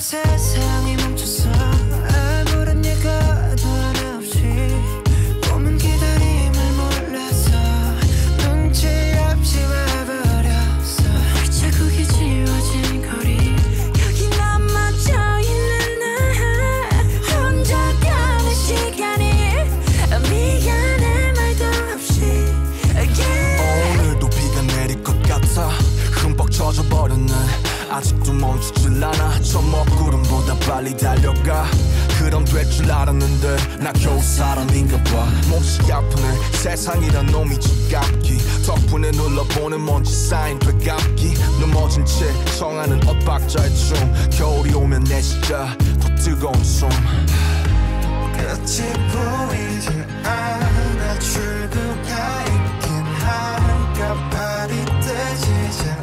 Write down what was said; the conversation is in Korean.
세상이 멈췄어 아무런 예가도 하나 없이 꿈은 기다림을 몰라서 눈치 없이 와버렸어 자국이 지워진 거리 여기 남아져 있는 나 혼자 가는 시간이 미안해 말도 없이 오늘도 비가 내릴 것 같아 흠뻑 젖어버렸네 아직도 멈추질 않아 저 먹구름보다 빨리 달려가 그럼 될 줄 알았는데 나 겨우 사람인가 봐 몹시 아프네 세상이란 놈이 지갑기 덕분에 눌러보는 먼지 쌓인 되감기 넘어진 채 청하는 엇박자의 춤 겨울이 오면 내 진짜 더 뜨거운 숨 끝이 보이지 않아 출구가 있긴 할까 발이 뜨지